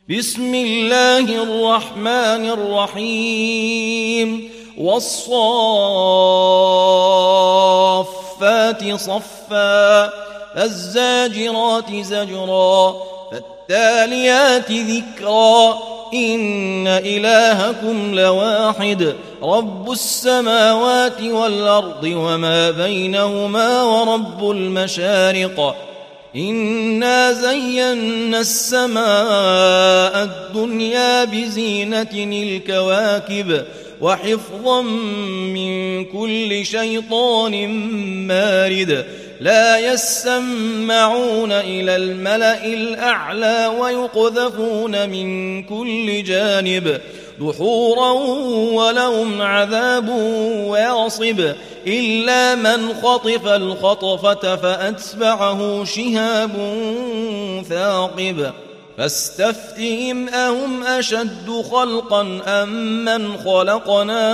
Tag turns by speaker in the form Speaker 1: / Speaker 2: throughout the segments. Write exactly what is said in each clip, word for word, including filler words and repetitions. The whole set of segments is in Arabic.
Speaker 1: بسم الله الرحمن الرحيم والصافات صفا فالزاجرات زجرا فالتاليات ذكرا إن إلهكم لواحد رب السماوات والأرض وما بينهما ورب المشارق إنا زينا السماء الدنيا بزينة الكواكب وحفظا من كل شيطان مارد لا يسمعون إلى الملأ الأعلى ويقذفون من كل جانب دحورا ولهم عذاب واصب إلا من خطف الخطفة فأتبعه شهاب ثاقب فاستفتهم أهم أشد خلقا أم من خلقنا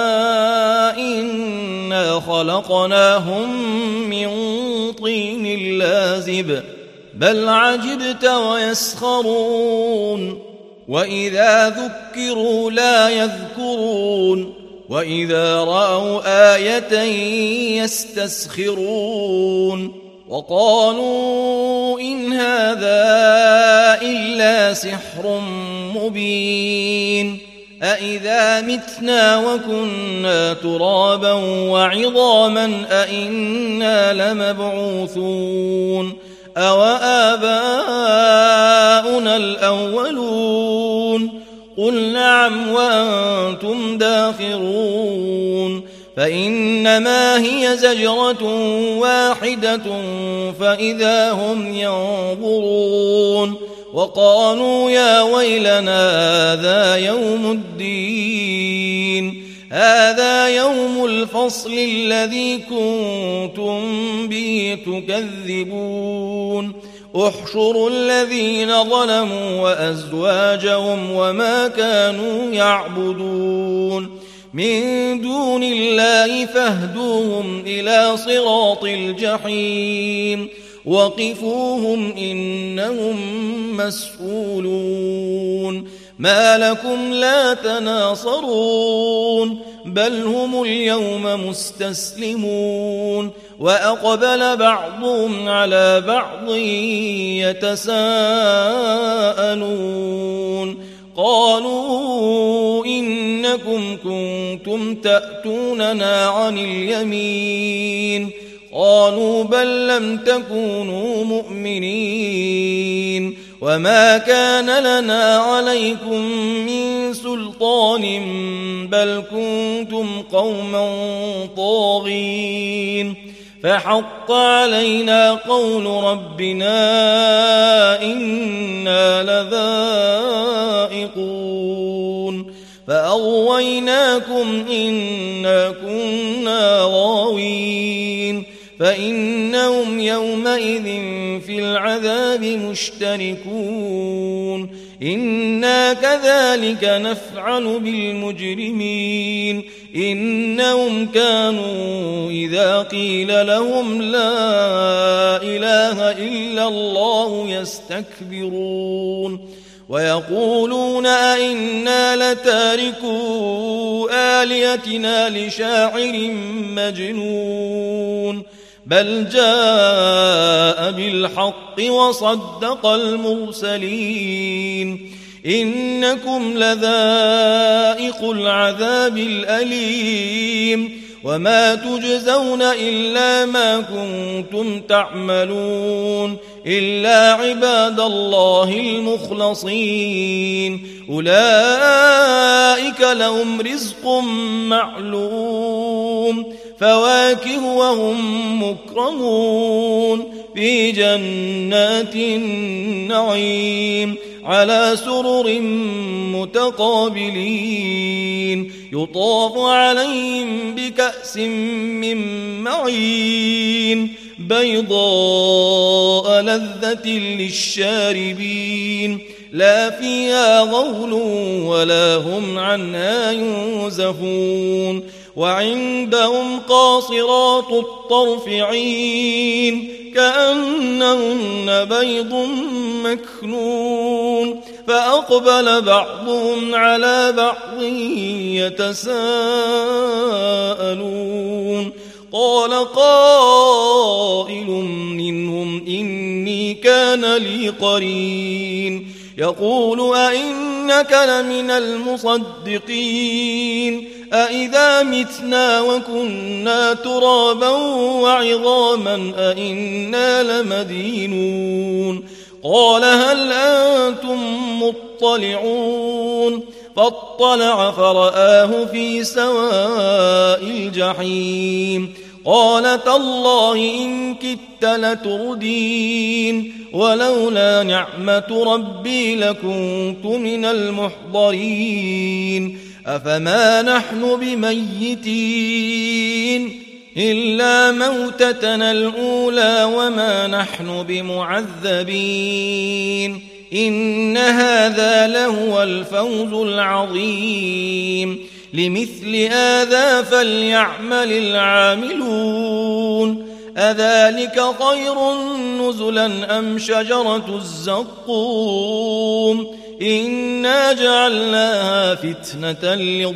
Speaker 1: إنا خلقناهم من طين لازب بل عجبت ويسخرون وإذا ذكروا لا يذكرون وإذا رأوا آية يستسخرون وقالوا إن هذا إلا سحر مبين أإذا متنا وكنا ترابا وعظاما أإنا لمبعوثون أوآباؤنا الأولون قل نعم وأنتم داخرون فإنما هي زجرة واحدة فإذا هم ينظرون وقالوا يا ويلنا هذا يوم الدين هذا يوم الفصل الذي كنتم به تكذبون احشروا الذين ظلموا وأزواجهم وما كانوا يعبدون من دون الله فاهدوهم إلى صراط الجحيم وقفوهم إنهم مسؤولون ما لكم لا تناصرون بل هم اليوم مستسلمون وأقبل بعضهم على بعض يتساءلون قالوا إنكم كنتم تأتوننا عن اليمين قالوا بل لم تكونوا مؤمنين وما كان لنا عليكم من سلطان بل كنتم قوما طاغين فحق علينا قول ربنا إنا لذائقون فأغويناكم إنا كنا غاوين فإنهم يومئذ في العذاب مشتركون إنا كذلك نفعل بالمجرمين إنهم كانوا إذا قيل لهم لا إله إلا الله يستكبرون ويقولون أئنا لتاركو آلهتنا لشاعر مجنون بل جاء بالحق وصدق المرسلين إنكم لذائق العذاب الأليم وما تجزون إلا ما كنتم تعملون إلا عباد الله المخلصين أولئك لهم رزق معلوم فواكه وهم مكرمون في جنات النعيم على سرر متقابلين يطاف عليهم بكأس من معين بيضاء لذة للشاربين لا فيها غول ولا هم عنها ينزفون وعندهم قاصرات الطرف عين كأنهن بيض مكنون فأقبل بعضهم على بعض يتساءلون قال قائل منهم إني كان لي قرين يقول أئنك لمن المصدقين أئذا متنا وكنا ترابا وعظاما أئنا لمدينون قال هل أنتم مطلعون فاطلع فرآه في سواء الجحيم قال تالله إن كدت لتردين ولولا نعمة ربي لكنت من المحضرين أفما نحن بميتين إلا موتتنا الأولى وما نحن بمعذبين إن هذا لهو الفوز العظيم لمثل هذا فليعمل العاملون أذلك خير نزلا أم شجرة الزقوم إنا جعلناها فتنة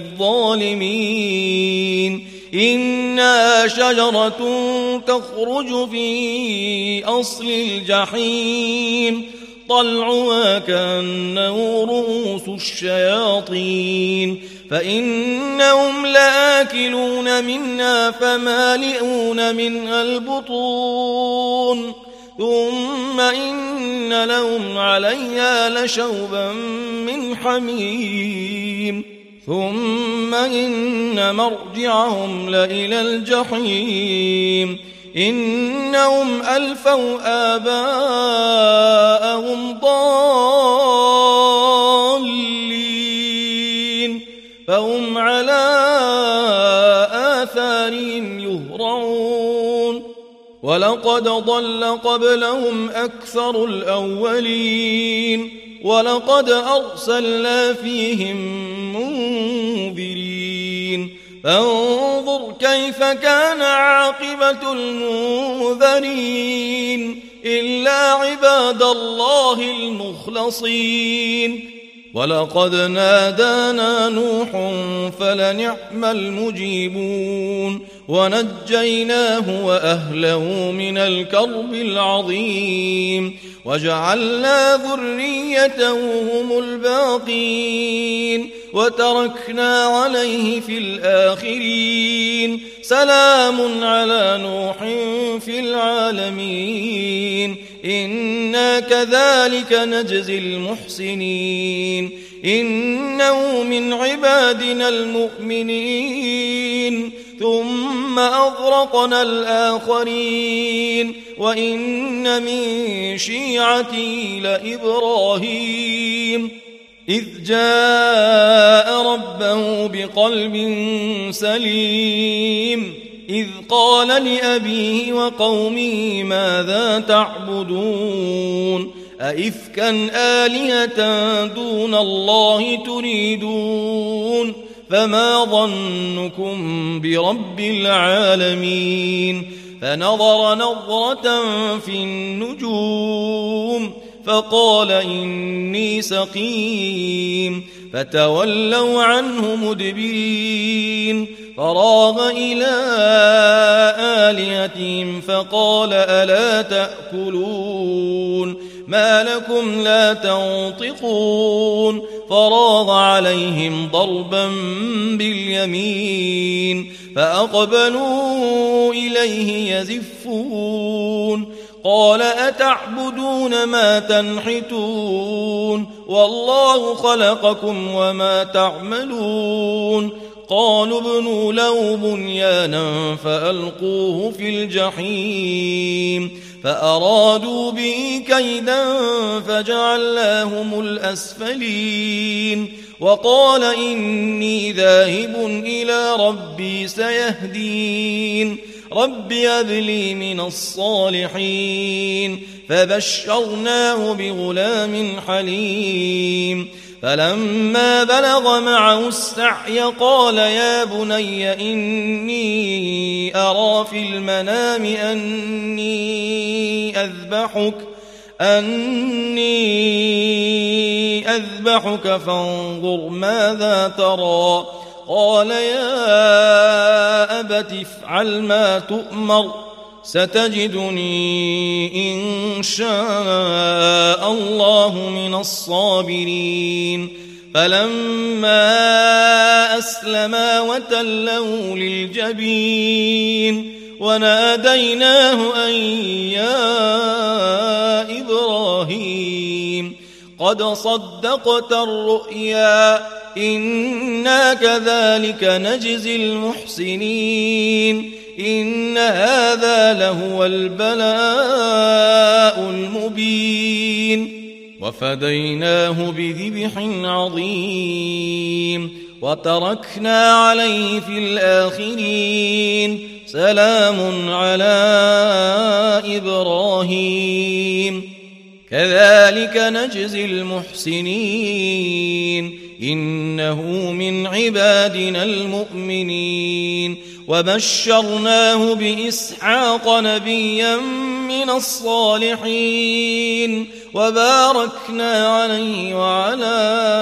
Speaker 1: للظالمين إنها شجرة تخرج في أصل الجحيم طلعها كأنه رؤوس الشياطين فإنهم لآكلون منها فمالئون منها البطون ثم إن لهم عليها لشوبا من حميم ثم إن مرجعهم لإلى الجحيم إنهم ألفوا آباءهم ضالين فهم على آثارهم يهرعون ولقد ضل قبلهم أكثر الأولين ولقد أرسلنا فيهم منذرين فانظر كيف كان عاقبة المنذرين إلا عباد الله المخلصين ولقد نادانا نوح فلنعم المجيبون ونجيناه وأهله من الكرب العظيم وجعلنا ذريته هم الباقين وتركنا عليه في الآخرين سلام على نوح في العالمين إنا كذلك نجزي المحسنين إنه من عبادنا المؤمنين ثم أغرقنا الآخرين وإن من شيعتي لإبراهيم إذ جاء ربه بقلب سليم إذ قال لأبيه وقومه ماذا تعبدون أئفكا آلهة دون الله تريدون فما ظنكم برب العالمين فنظر نظرة في النجوم فقال إني سقيم فتولوا عنه مدبرين فراغ إلى آلهتهم فقال ألا تأكلون ما لكم لا تنطقون فراغ عليهم ضربا باليمين فأقبلوا إليه يزفون قال أتعبدون ما تنحتون والله خلقكم وما تعملون قالوا ابنوا له بنيانا فألقوه في الجحيم فأرادوا به كيدا فجعلناهم الأسفلين وقال إني ذاهب إلى ربي سيهدين رب هب لي من الصالحين فبشرناه بغلام حليم فلما بلغ معه السعي قال يا بني إني أرى في المنام أني أذبحك أني أذبحك فانظر ماذا ترى. قال يا أبت افعل ما تؤمر ستجدني إن شاء الله من الصابرين. فلما أسلما وتله للجبين وناديناه أن يا إبراهيم قد صدقت الرؤيا إنا كذلك نجزي المحسنين إن هذا لهو البلاء المبين. وفديناه بذبح عظيم وتركنا عليه في الآخرين سلام على إبراهيم كذلك نجزي المحسنين إنه من عبادنا المؤمنين. وبشرناه بإسحاق نبيا من الصالحين وباركنا عليه وعلى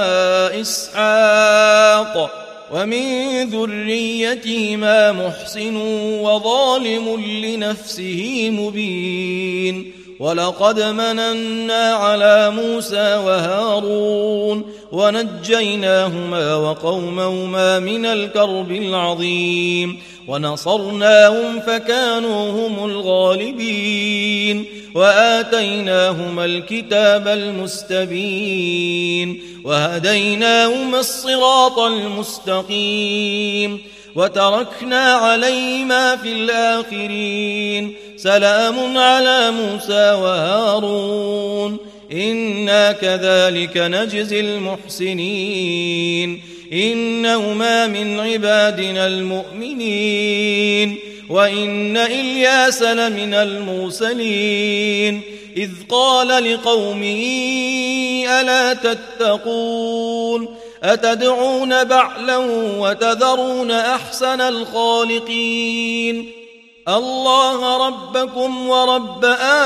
Speaker 1: إسحاق ومن ذريتهما محسن وظالم لنفسه مبين. ولقد مننا على موسى وهارون ونجيناهما وقومهما من الكرب العظيم ونصرناهم فكانوا هم الغالبين وآتيناهما الكتاب المستبين وهديناهما الصراط المستقيم وتركنا عليهما في الآخرين سلام على موسى وهارون إنا كذلك نجزي المحسنين إنهما من عبادنا المؤمنين. وإن إلياس لمن المرسلين إذ قال لقومه ألا تتقون أتدعون بعلا وتذرون أحسن الخالقين الله ربكم ورب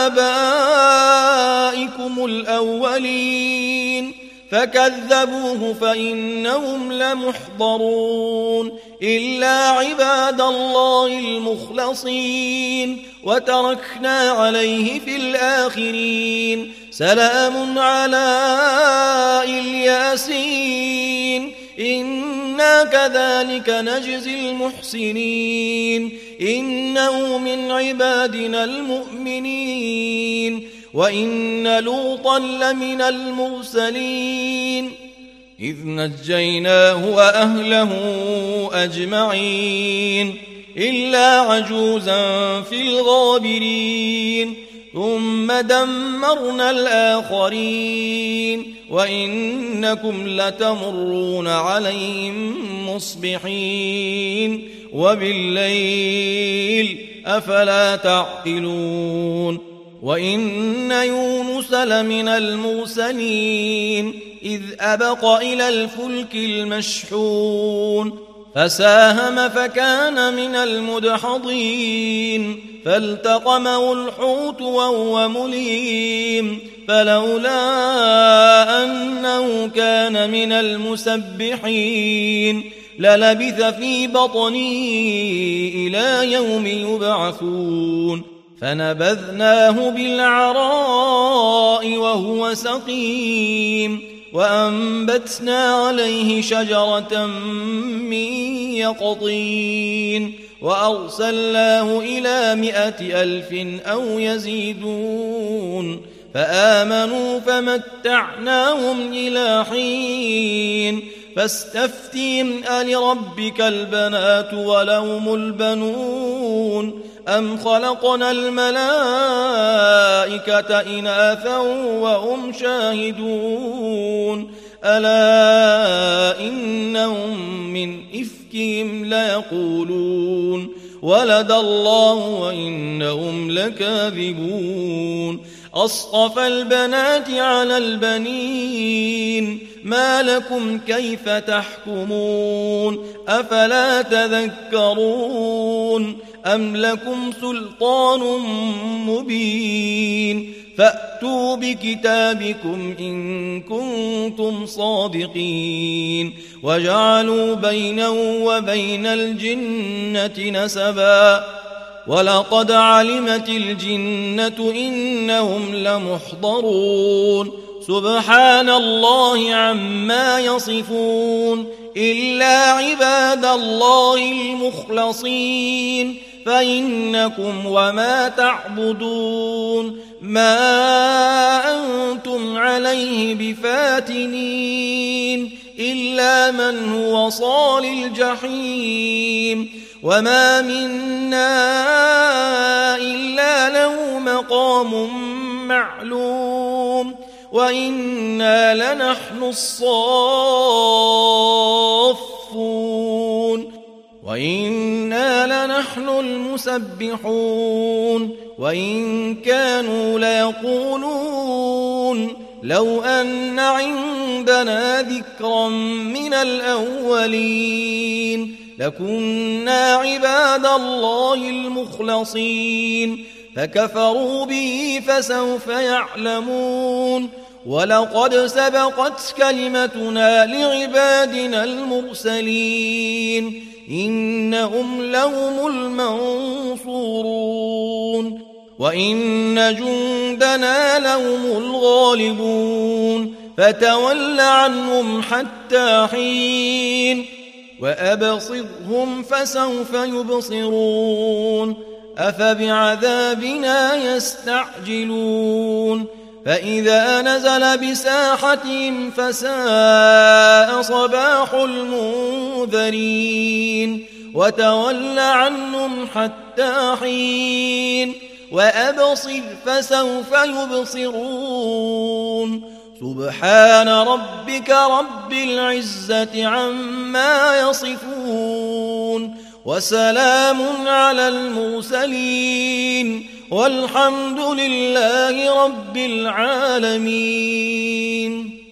Speaker 1: آبائكم الأولين فكذبوه فإنهم لمحضرون إلا عباد الله المخلصين وتركنا عليه في الآخرين سلام على الياسين إنا كذلك نجزي المحسنين إنه من عبادنا المؤمنين. وإن لوطا لمن المرسلين إذ نجيناه وأهله أجمعين إلا عجوزا في الغابرين ثم دمرنا الآخرين وإنكم لتمرون عليهم مصبحين وبالليل أفلا تعقلون. وإن يونس لمن المرسلين إذ أبق إلى الفلك المشحون فساهم فكان من المدحضين فالتقمه الحوت وهو مليم فلولا أنه كان من المسبحين للبث في بطنه إلى يوم يبعثون فنبذناه بالعراء وهو سقيم وأنبتنا عليه شجرة من يقطين وأرسلناه إلى مائة ألف أو يزيدون فآمنوا فمتعناهم إلى حين فاستفتهم ألربك البنات ولهم البنون أم خلقنا الملائكة إناثا وهم شاهدون ألا إنهم من إفكهم ليقولون ولد الله وإنهم لكاذبون أصطفى البنات على البنين ما لكم كيف تحكمون أفلا تذكرون أم لكم سلطان مبين فأتوا بكتابكم إن كنتم صادقين وجعلوا بينه وبين الجنة نسبا ولقد علمت الجنة إنهم لمحضرون سبحان الله عما يصفون إلا عباد الله المخلصين فإنكم وما تعبدون ما أنتم عليه بفاتنين إلا من هو صال الجحيم وما منا إلا له مقام معلوم وإنا لنحن الصافون وإنا لنحن المسبحون وإن كانوا ليقولون لو أن عندنا ذكرا من الأولين لكنا عباد الله المخلصين فكفروا به فسوف يعلمون ولقد سبقت كلمتنا لعبادنا المرسلين إنهم لهم المنصورون وإن جندنا لهم الغالبون فتول عنهم حتى حين وأبصرهم فسوف يبصرون أفبعذابنا يستعجلون فإذا نزل بساحتهم فساء صباح المنذرين وتول عنهم حتى حين وأبصر فسوف يبصرون سبحان ربك رب العزة عما يصفون وسلام على المرسلين والحمد لله رب العالمين.